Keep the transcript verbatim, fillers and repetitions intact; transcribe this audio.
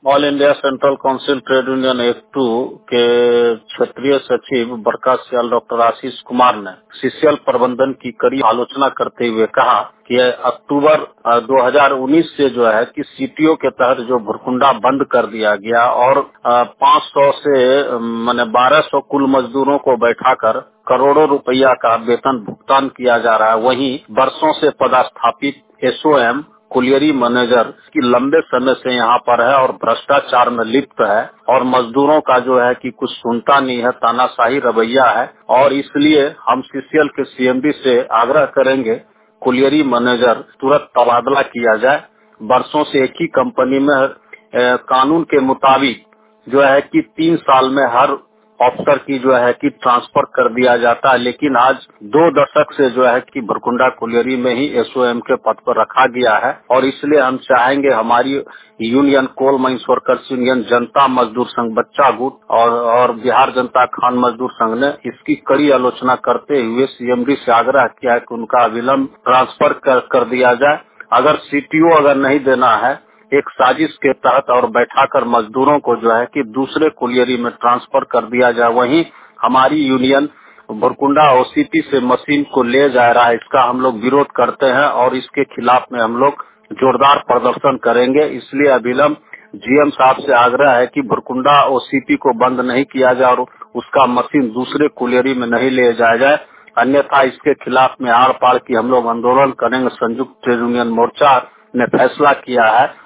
All India central council trade union एक टू के क्षेत्रीय सचिव बरकासियाल डॉक्टर आशीष कुमार ने सीसीएल प्रबंधन की कड़ी आलोचना करते हुए कहा कि अक्टूबर दो हज़ार उन्नीस से जो है कि सीटीओ के तहत जो भुरकुंडा बंद कर दिया गया और पाँच सौ से माने बारह सौ कुल मजदूरों को बैठाकर करोड़ों रुपया का वेतन भुगतान किया जा रहा है। वहीं वर्षों से पदस्थापित एसओएम कुलियरी मैनेजर की लंबे समय से यहाँ पर है और भ्रष्टाचार में लिप्त है और मजदूरों का जो है कि कुछ सुनता नहीं है, तानाशाही रवैया है। और इसलिए हम सीसीएल के सीएमडी से आग्रह करेंगे कुलियरी मैनेजर तुरंत तबादला किया जाए। वर्षों से एक ही कंपनी में ए, कानून के मुताबिक जो है कि तीन साल में हर अफसर की जो है कि ट्रांसफर कर दिया जाता है, लेकिन आज दो दशक से जो है कि भुरकुंडा कुलियरी में ही एसओएम के पद पर रखा गया है। और इसलिए हम चाहेंगे हमारी union coal mines workers union, जनता मजदूर संघ बच्चा गुट और, और बिहार जनता खान मजदूर संघ ने इसकी कड़ी आलोचना करते हुए सीएमडी से आग्रह किया है कि उनका अविलंब ट्रांसफर कर, कर दिया जाए। अगर सीटीओ अगर नहीं देना है एक साजिश के तहत और बैठाकर मजदूरों को जो है कि दूसरे कुलियरी में ट्रांसफर कर दिया जाए। वहीं हमारी यूनियन भुरकुंडा ओसीपी से मशीन को ले जा रहा है, इसका हम लोग विरोध करते हैं और इसके खिलाफ में हम लोग जोरदार प्रदर्शन करेंगे। इसलिए अविलंब जीएम साहब से आग्रह है कि भुरकुंडा ओसीपी को बंद नहीं किया जाए और उसका मशीन दूसरे कुलियरी में नहीं ले जाया जाए, अन्यथा इसके खिलाफ में आर पार की हम लोग आंदोलन करेंगे। संयुक्त ट्रेड यूनियन मोर्चा ने फैसला किया है